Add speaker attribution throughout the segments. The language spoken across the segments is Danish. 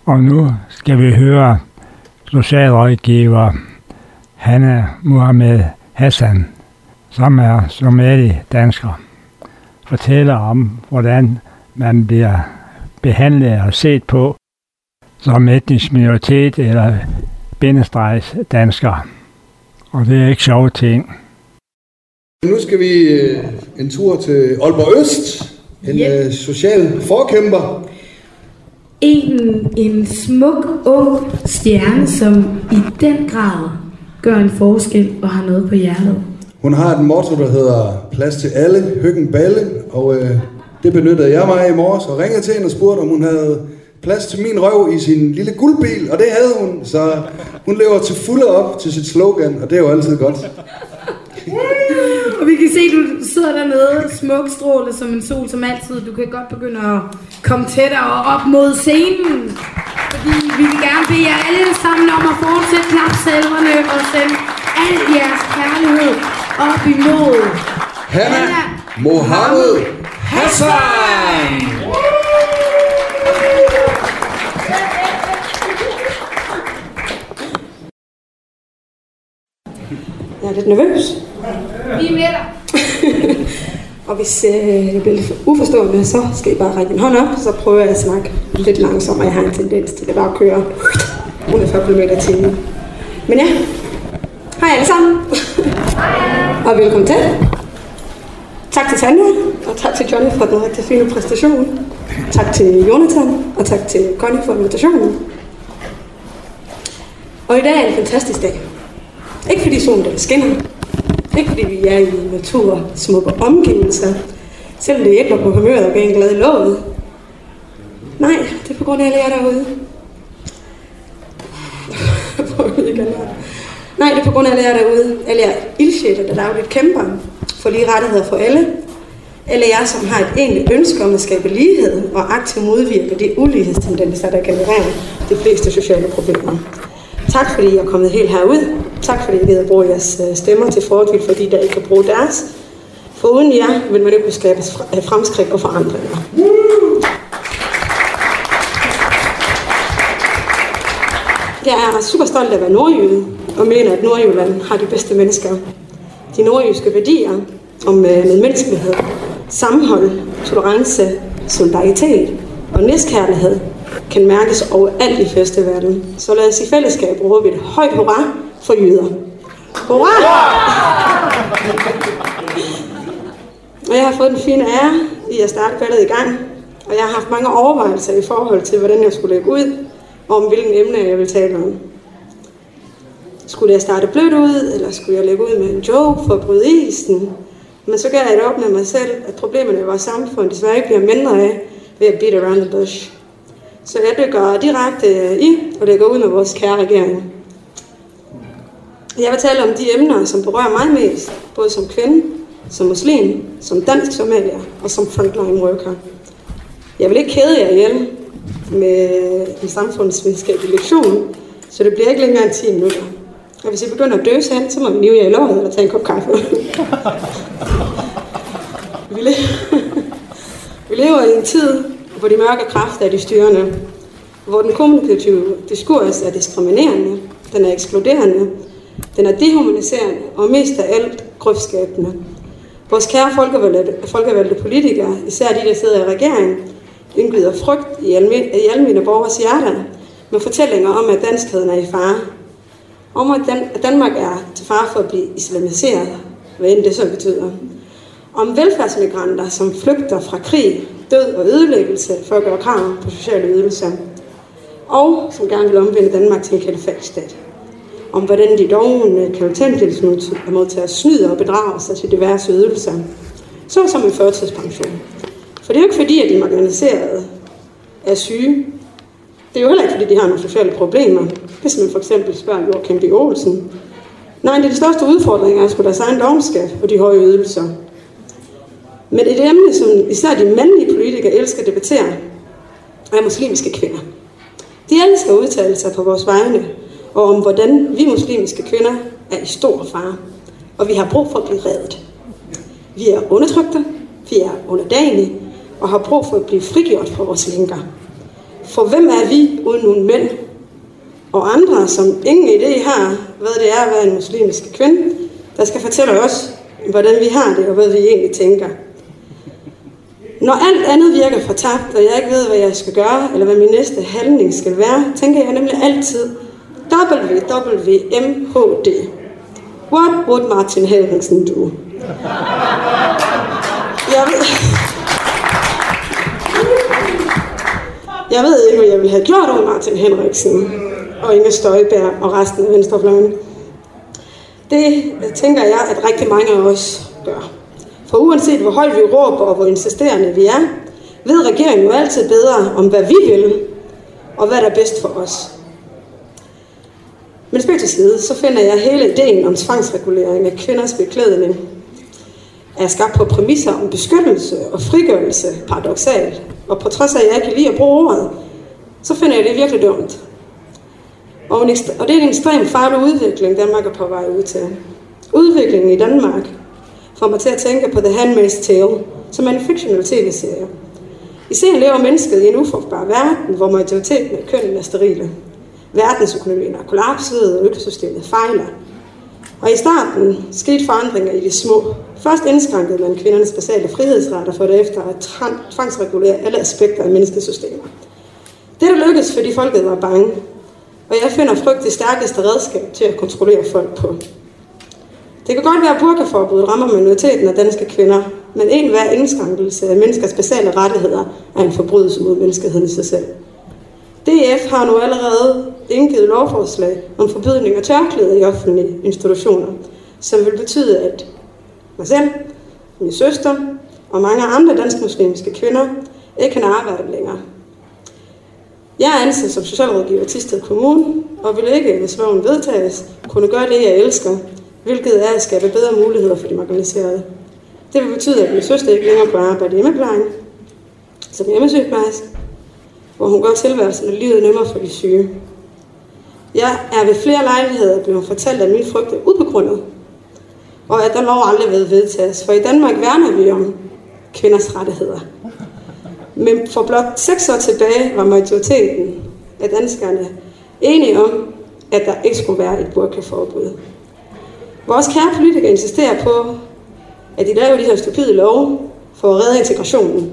Speaker 1: Og nu skal vi høre socialrådgiver Hanna Mohamed Hassan, som er somali-dansker, fortæller om, hvordan man bliver behandlet og set på som etnisk minoritet eller bindestrejs dansker. Og det er ikke sjove ting.
Speaker 2: Nu skal vi en tur til Aalborg Øst, en social forkæmper.
Speaker 3: En smuk, ung stjerne, som i den grad gør en forskel og har noget på hjertet.
Speaker 2: Hun har et motto, der hedder plads til alle, hyggen balle, og det benyttede jeg mig i morges og ringede til hende og spurgte, om hun havde plads til min røv i sin lille guldbil, og det havde hun, så hun lever til fulde op til sit slogan, og det er jo altid godt.
Speaker 3: Og vi kan se, at du sidder dernede, smuk stråle som en sol, som altid. Du kan godt begynde at komme tættere op mod scenen. Fordi vi vil gerne bede jer alle sammen om at fortsætte klapsalverne og sende al jeres kærlighed op imod
Speaker 2: Hanna Mohamed Hassan!
Speaker 4: Jeg er lidt nervøs.
Speaker 3: Vi er med dig.
Speaker 4: Og hvis jeg bliver lidt uforstående, så skal I bare række en hånd op, så prøver jeg at snakke lidt langsommere. Jeg har en tendens til at bare køre 140 km/t. Men ja, hej alle sammen. Og velkommen til. Tak til Tanja, og tak til Johnny for den rigtig fine præstation. Tak til Jonathan, og tak til Connie for invitationen. Og i dag er en fantastisk dag. Ikke fordi solen der skinner. Ikke fordi vi er i natur, smukke omgivelser. Selvom det hjælper på humøret og bliver en glad i låget. Nej, det er på grund af alle jer derude. Nej, det er på grund af alle jer derude. Alle jer ildsjæle, der dagligt kæmper for lige rettigheder for alle. Alle jer, som har et egentligt ønske om at skabe lighed og aktivt modvirke de ulighedstendenser, der genererer de fleste sociale problemer. Tak fordi I er kommet helt herud. Tak fordi I gider at bruge jeres stemmer til fordel, fordi der ikke kan bruge deres. For uden jer vil man ikke kunne skabe fremskridt og forandringer. Jeg er super stolt af at være nordjyde, og mener, at Nordjylland har de bedste mennesker. De nordjyske værdier om medmenneskelighed, sammenhold, tolerance, solidaritet og næstkærlighed kan mærkes overalt i festivalen. Så lad os i fællesskab råbe et højt hurra for jyder. Hurra! Og jeg har fået den fine ære i at starte ballet i gang, og jeg har haft mange overvejelser i forhold til, hvordan jeg skulle lægge ud, og om hvilken emne jeg vil tale om. Skulle jeg starte blødt ud, eller skulle jeg lægge ud med en joke for at bryde isen? Men så gav jeg et op med mig selv, at problemerne i vores samfund desværre ikke bliver mindre af ved at beat around the bush. Så jeg dykker direkte i og lægger ud med vores kære regering. Jeg vil tale om de emner, som berører mig mest, både som kvinde, som muslim, som dansk somalier og som frontline worker. Jeg vil ikke kede jer ihjel med en samfundsvidenskabelig lektion, så det bliver ikke længere end 10 minutter. Og hvis I begynder at døse hen, så må vi nive jer i låret eller tage en kop kaffe. Vi lever i en tid, hvor de mørke kræfter er de styrende, hvor den kommunikative diskurs er diskriminerende, den er ekskluderende, den er dehumaniserende og mest af alt grøftskabende. Vores kære folkevalgte politikere, især de, der sidder i regeringen, indgyder frygt i almene borgers hjerter med fortællinger om, at danskheden er i fare. Om at Danmark er til fare for at blive islamiseret, hvad end det så betyder. Om velfærdsmigranter, som flygter fra krig, død og ødelæggelse for at gøre krav på sociale ydelser. Og som gerne vil omvende Danmark til en kalifatstat. Om hvordan de dovne kontanthjælpsmodtagere snyder og bedrager sig til diverse ydelser. Så som en førtidspension. For det er jo ikke fordi, at de marginaliserede er syge. Det er jo heller ikke fordi, de har nogle sociale problemer. Hvis man for eksempel spørger Joachim B. Olsen. Nej, det er de største udfordringer, er sgu deres egen dovenskab og de høje ydelser. Men et emne, som især de mandlige politikere elsker at debattere, er muslimske kvinder. De elsker at udtale sig på vores vegne, og om hvordan vi muslimske kvinder er i stor fare, og vi har brug for at blive reddet. Vi er undertrykte, vi er underdanige, og har brug for at blive frigjort fra vores lænker. For hvem er vi uden nogle mænd? Og andre, som ingen idé har, hvad det er at være en muslimsk kvinde, der skal fortælle os, hvordan vi har det, og hvad vi egentlig tænker. Når alt andet virker fortabt, og jeg ikke ved, hvad jeg skal gøre, eller hvad min næste handling skal være, tænker jeg nemlig altid WWMHD. What would Martin Henriksen do? Jeg ved ikke, hvad jeg ville have gjort over Martin Henriksen og Inger Støjberg og resten af venstrefløjen. Det tænker jeg, at rigtig mange af os gør. For uanset hvor højt vi råber og hvor insisterende vi er, ved regeringen jo altid bedre om, hvad vi vil, og hvad der er bedst for os. Men spil til side, så finder jeg hele ideen om tvangsregulering af kvinders beklædning er skabt på præmisser om beskyttelse og frigørelse, paradoksalt. Og på trods af, at jeg ikke kan lide at bruge ordet, så finder jeg det virkelig dumt. Og det er en ekstremt farlig udvikling, Danmark er på vej ud til. Udviklingen i Danmark får mig til at tænke på The Handmaid's Tale, som er en fictional tv-serie. I serien lever mennesket i en ufrugtbar verden, hvor majoriteten af kønnen er sterile. Verdensøkonomien er kollapset, og økosystemet fejler. Og i starten skete forandringer i de små. Først indskrænkede man kvindernes basale frihedsretter for derefter at tvangsregulere alle aspekter af menneskesystemer. Dette lykkedes, fordi folket var bange. Og jeg finder frygt det stærkeste redskab til at kontrollere folk på. Det kan godt være, at burkaforbuddet rammer minoriteten af danske kvinder, men enhver indskrænkelse af menneskers basale rettigheder er en forbrydelse mod menneskeheden i sig selv. DF har nu allerede indgivet lovforslag om forbydning af tørklæder i offentlige institutioner, som vil betyde, at mig selv, min søster og mange andre dansk-muslimske kvinder ikke kan arbejde længere. Jeg er ansat som socialrådgiver i Thisted Kommune, og vil ikke, hvis loven vedtages, kunne gøre det, jeg elsker, hvilket er at skabe bedre muligheder for de marginaliserede. Det vil betyde, at min søster ikke længere kan arbejde i hjemmeplejen, som hjemmesygeplejerske, hvor hun gør tilværelsen og livet nemmere for de syge. Jeg er ved flere lejligheder blevet fortalt, at min frygt er ubegrundet, og at der lov aldrig vil vedtages, for i Danmark værner vi om kvinders rettigheder. Men for blot 6 år tilbage var majoriteten af danskerne enige om, at der ikke skulle være et burkaforbud. Vores kære politikere insisterer på, at de laver de her stupide love for at redde integrationen.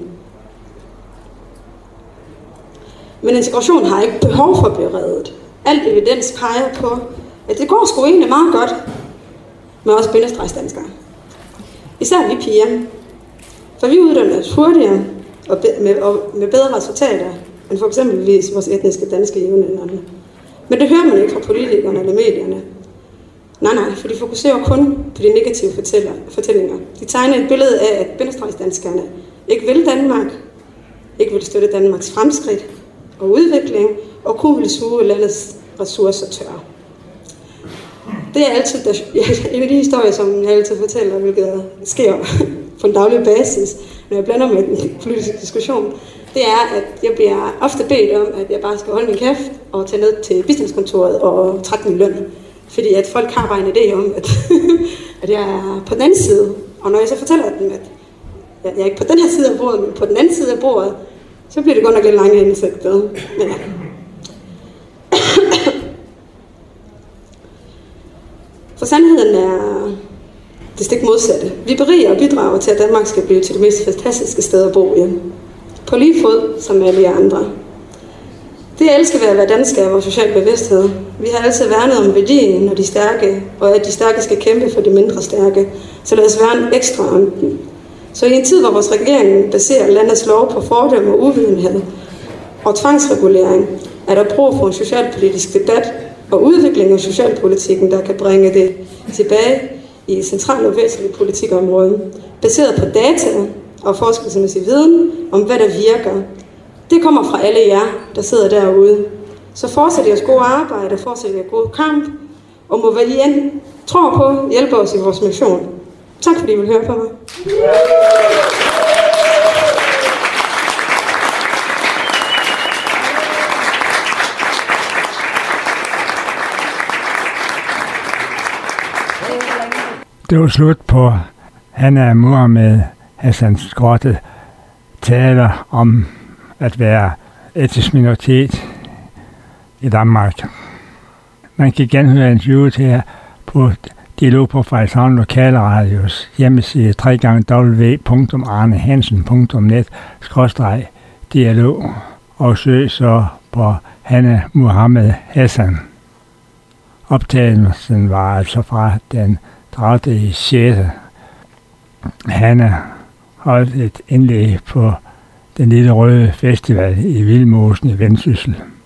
Speaker 4: Men integrationen har ikke behov for at blive reddet. Alt evidens peger på, at det går sgu egentlig meget godt med os bindestrejsdanskere. Især vi piger. For vi uddanner os hurtigere og med bedre resultater end for eksempelvis vores etniske danske jævnaldrende. Men det hører man ikke fra politikerne eller medierne. Nej, for de fokuserer kun på de negative fortællinger. De tegner et billede af, at bindestrejsdanskerne ikke vil Danmark, ikke vil støtte Danmarks fremskridt og udvikling, og kun vil suge landets ressourcer tørre. Det er altid en af de historier, som jeg altid fortæller, hvilket sker på en daglig basis, når jeg blander med den politiske diskussion. Det er, at jeg bliver ofte bedt om, at jeg bare skal holde min kæft og tage ned til bistandskontoret og trække min løn. Fordi at folk har bare en idé om, at jeg er på den anden side. Og når jeg så fortæller dem, at jeg er ikke på den her side af bordet, men på den anden side af bordet, så bliver det godt nok lidt langt i ansigtet. Men ja. For sandheden er det stik modsatte. Vi beriger og bidrager til, at Danmark skal blive til det mest fantastiske sted at bo i. På lige fod som alle andre. Det jeg elsker ved at være dansk er vores social bevidsthed. Vi har altid værnet om værdien og de stærke, og at de stærke skal kæmpe for de mindre stærke. Så lad os værne ekstra om den. Så i en tid, hvor vores regering baserer landets lov på fordom og uvidenhed og tvangsregulering, er der brug for en socialpolitisk debat og udvikling af socialpolitikken, der kan bringe det tilbage i centrale og væsentlige politikområder, baseret på data og forskningsmæssig viden om, hvad der virker. Det kommer fra alle jer, der sidder derude. Så fortsæt jeres gode arbejde, fortsæt jeres gode kamp, og må hvad I end tror på, hjælpe os i vores mission. Tak fordi I vil høre på mig.
Speaker 1: Det var slut på Hanna Mohamed Hassans korte taler om at være etnisk minoritet i Danmark. Man kan genhøre interviewet her på Dialog på Frederikshavn Lokalradios hjemmeside www.arnehansen.net/dialog og søg så på Hanne Mohammed Hassan. Optagelsen var altså fra den 30.6. Hanne holdt et indlæg på den Lille Røde Festival i Vildmosen i Vendsyssel.